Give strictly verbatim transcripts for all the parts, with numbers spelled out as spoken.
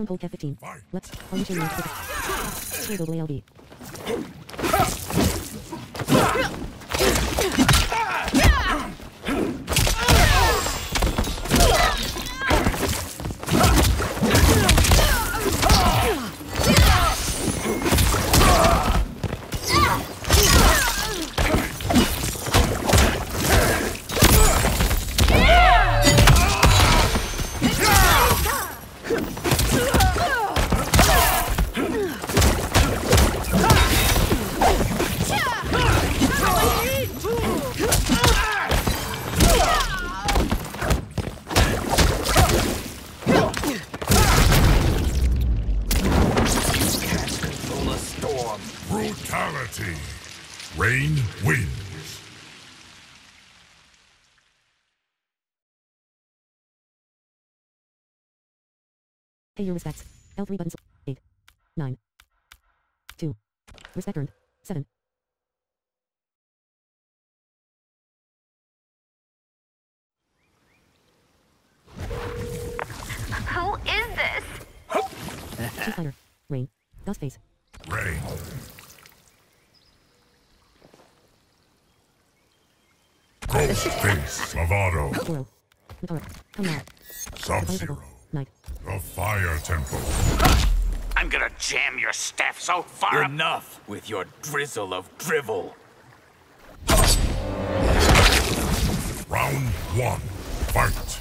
Stone Cold Kev fifteen. Let's unleash your Stone Cold A L B. Brutality. Rain wins. Pay your respects. L three buttons. eight. nine. two. Respect earned. seven. Who is this? Chief Fighter. Rain. Ghostface. Rain. Ghostface. Lavado. Zoro. Mataro. Come now. Sub-Zero. Night. The Fire Temple. I'm gonna jam your staff so far up. Enough with your drizzle of drivel. Round one. Fight.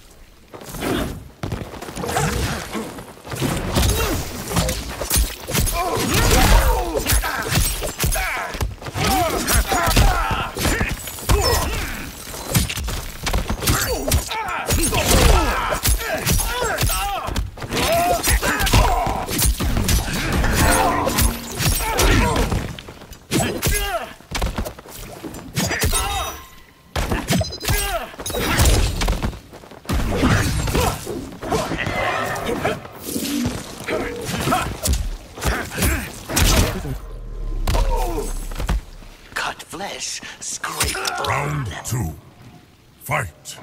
Cut flesh, scrape bone. Round two. Fight.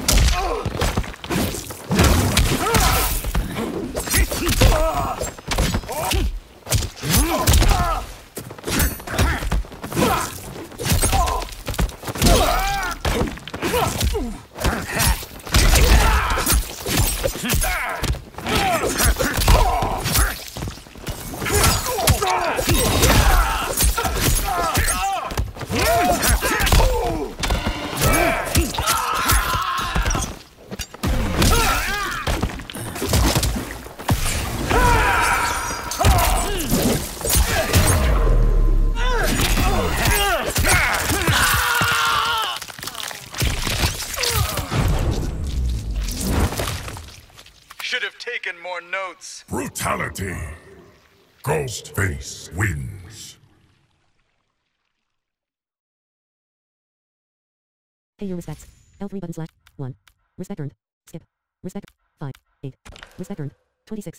Should have taken more notes. Brutality. Ghostface wins. Pay your respects. L three button slash one. Respect earned. Skip. Respect five. eight. Respect earned. twenty-six.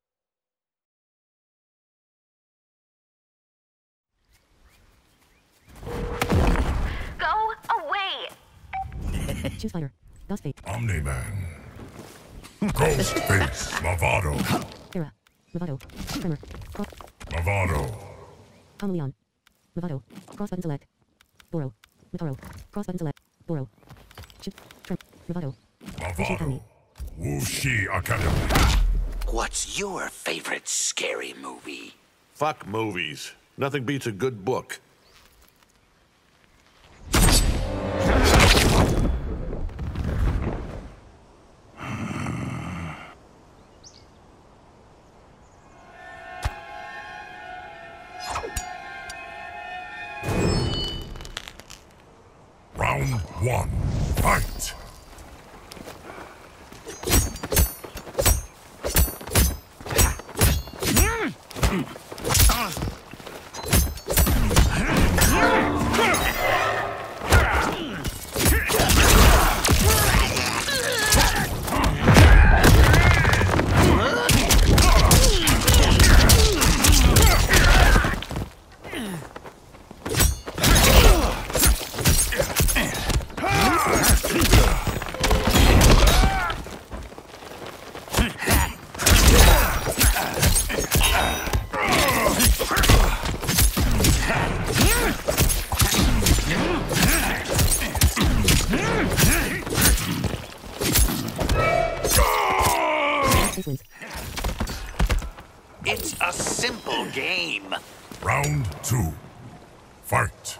Go away! Choose fighter. Ghostface. Omni-Man. Ghostface. Lavado. Hera. Lavado. Tremor. Cross. Lavado. Kameleon. Lavado. Cross button select. Boro. Mataro. Cross button select. Boro. Chip. Trem. Lavado. Lavado. Wuxi Academy. What's your favorite scary movie? Fuck movies. Nothing beats a good book. Round one. Fight. It's a simple game. Round two. Fight.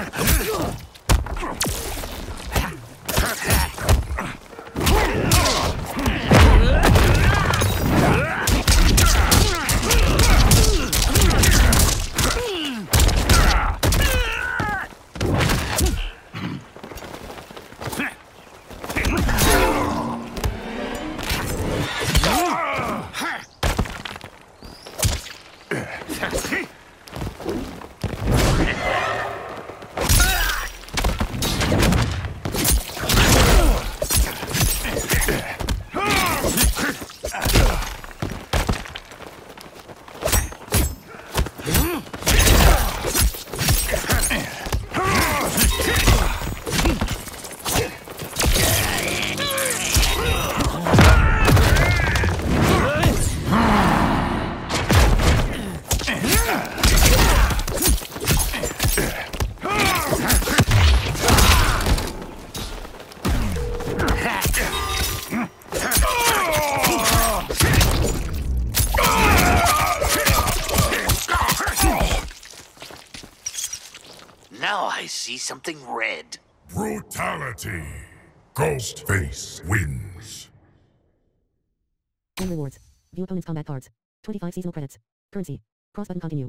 Now I see something red. Brutality. Ghostface wins. And rewards. View opponent's combat cards. twenty-five seasonal credits. Currency. Cross button continue.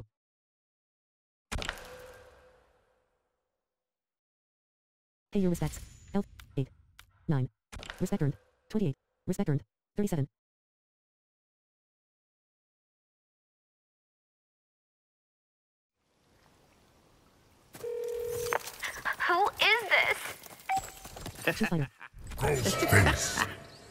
Pay your respects. Health. eight. nine. Respect earned. twenty-eight. Respect earned. thirty-seven. Who is this? Choose fighter. Ghostface.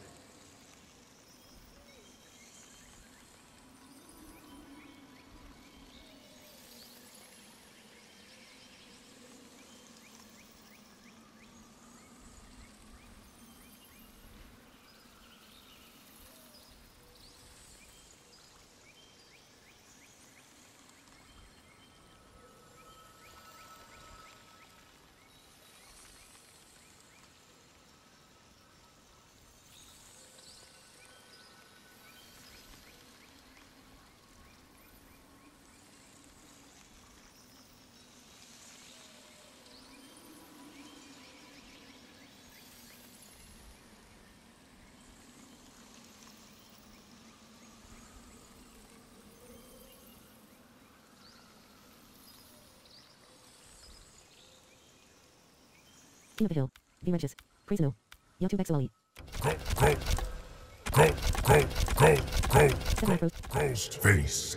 King of the Hill. Be righteous. Praise no. Yatu Vexalali. Go, go. Go, go, go, go. Seven macros. Ghostface.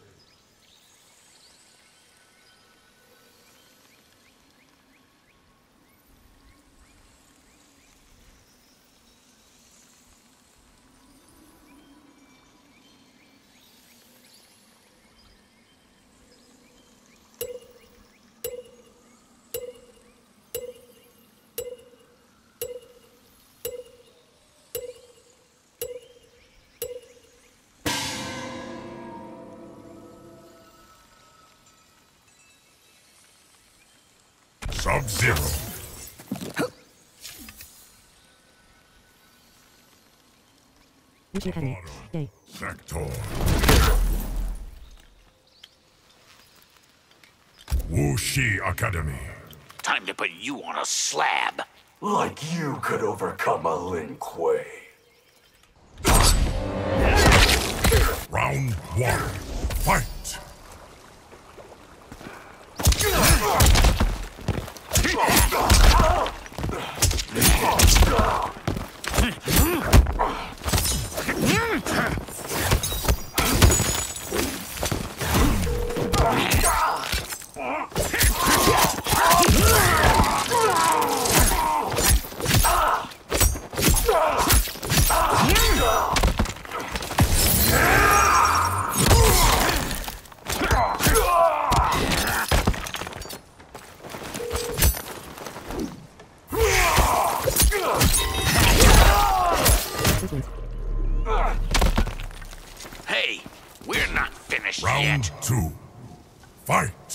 Sub-Zero. Witching Academy. Day. Sector. Wuxi Academy. Time to put you on a slab. Like you could overcome a Lin Kuei. Round one. Fight. Hey, we're not finished Round yet. two. Fight.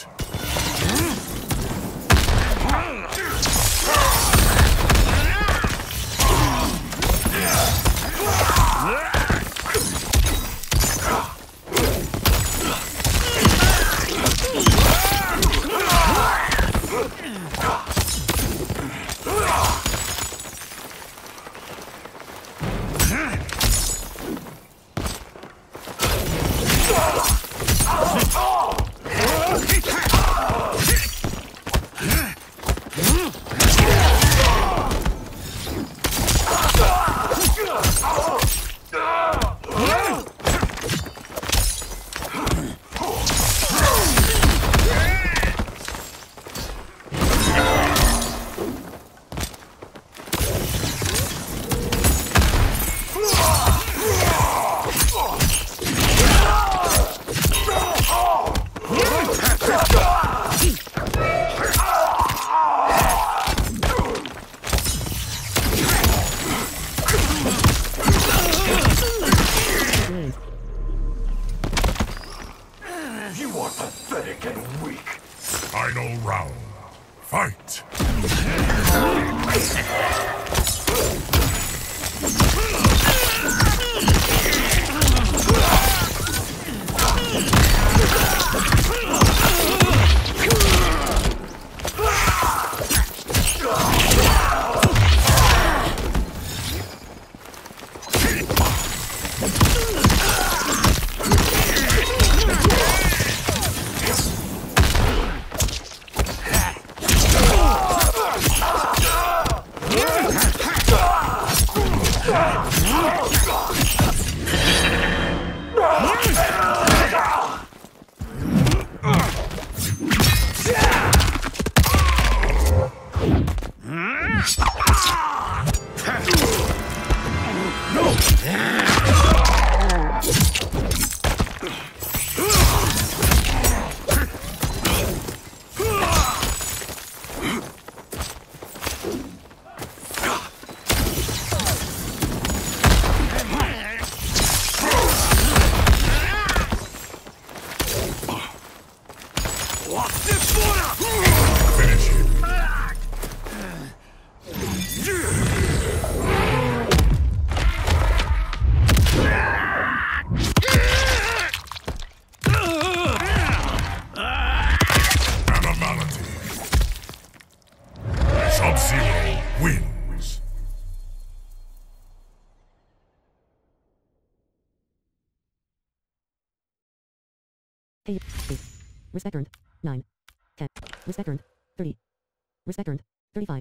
eight, eight. Respect earned. nine. ten. Respect earned. thirty. Respect earned. thirty-five.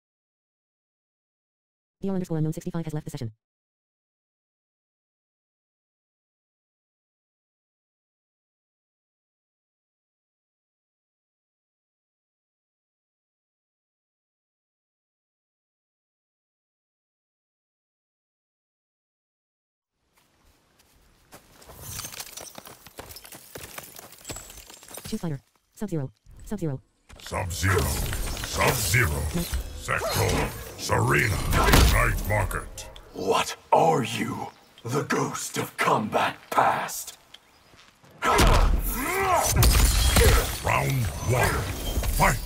D R underscore unknown sixty-five has left the session. Choose fighter. Sub-Zero. Sub-Zero. Sub-Zero. Sub-Zero. Sector. Serena. Night Market. What are you? The ghost of combat past. Round one. Fight.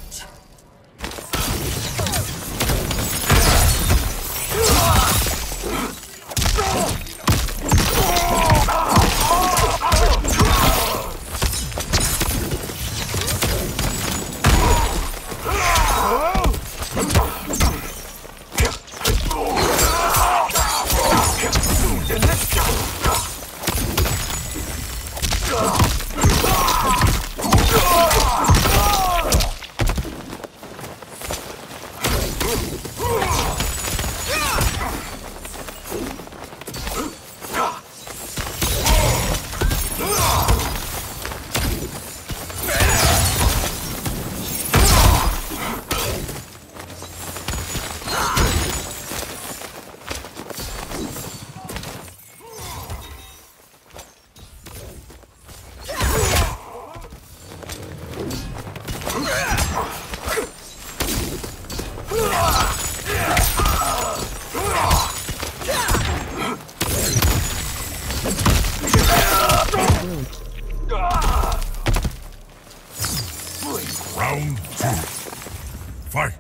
Round two. Fight.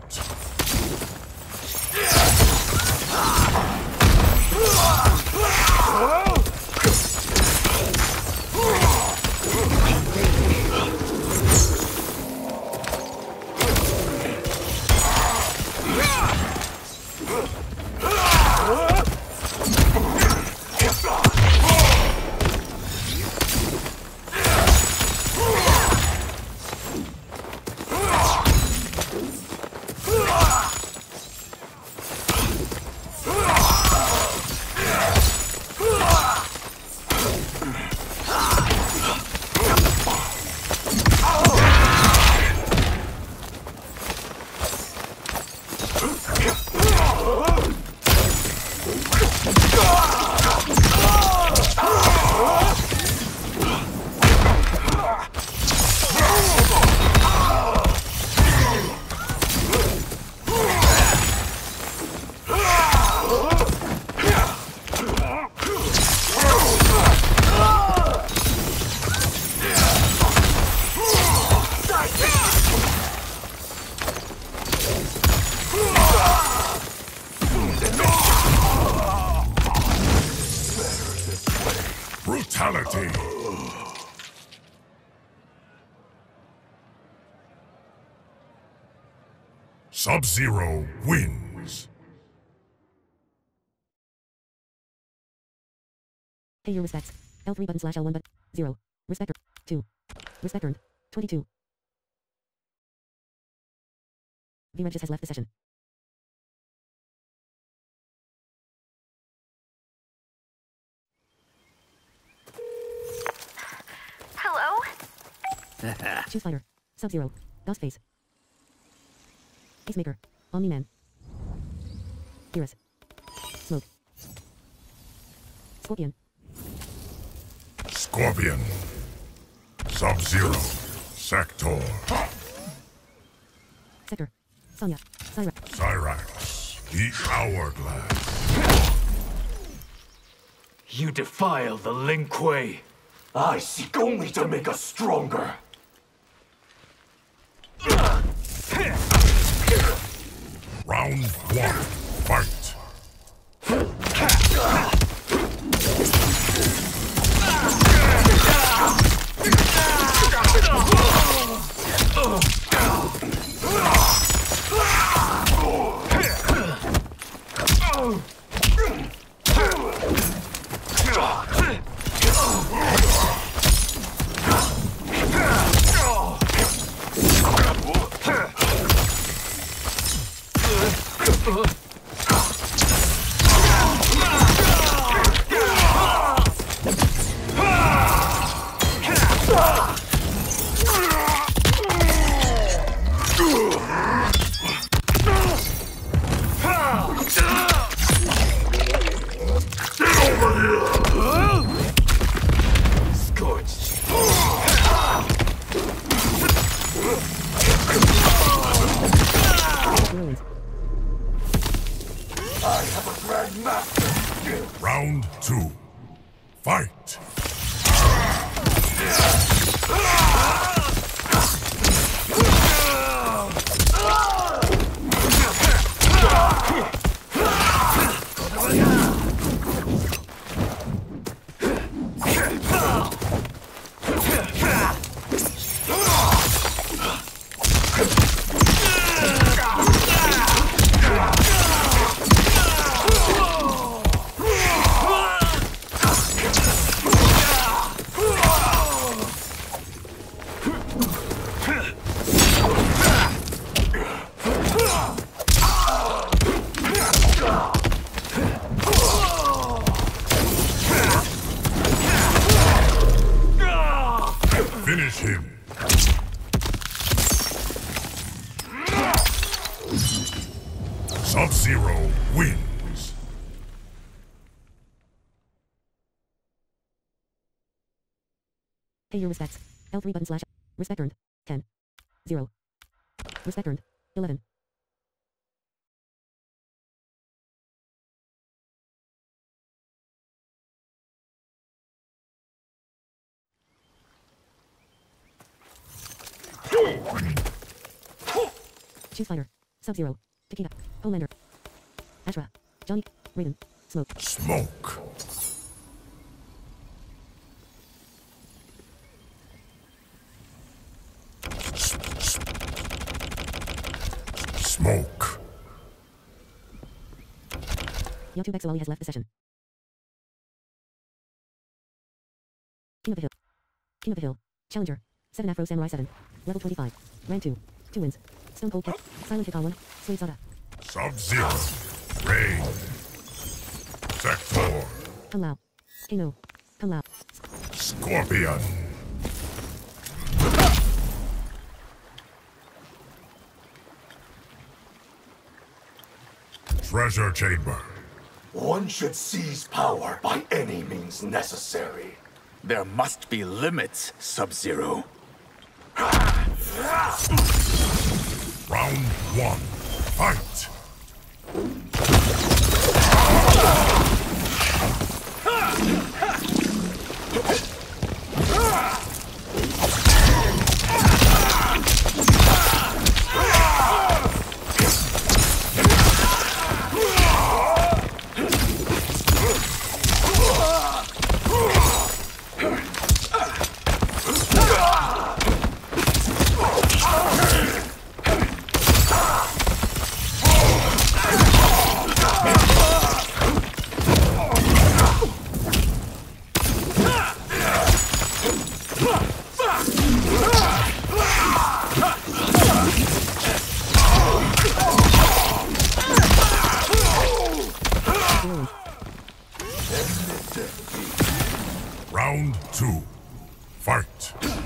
Fatality. Sub-Zero wins. Pay your respects. L three button slash L one button. zero. Respect earned. two. Respect earned. twenty-two. V-Regis has left the session. Hello? Choose fighter. Sub-Zero. Ghostface. Pacemaker. Omni-Man. Beerus. Smoke. Scorpion. Scorpion. Sub-Zero. Sector. Sector. Sonya. Cyrax. Cyrax. The Hourglass. You defile the Lin Kuei. I seek only to make us stronger. Round one. Fight. Round two. Fight. Finish him. Sub-Zero wins. Pay your respects. L three button slash. Respect earned. ten. zero. Respect earned. eleven. Choose fighter. Sub-Zero. Takeda. Homelander. Ashra. Johnny. Raiden. Smoke. Smoke. Smoke. Youtube Xolali has left the session. King of the Hill. King of the Hill. Challenger. seven Afro Samurai seven. Level twenty-five. Rank two. two wins. Stone Cold Cat. Silent Hikawa one. Slave Saga. Sub-Zero. Rain. Sector. Kung Lao. Kano. Kung Lao. Scorpion. Treasure Chamber. One should seize power by any means necessary. There must be limits, Sub-Zero. Round one. Fight. Round two. Fight.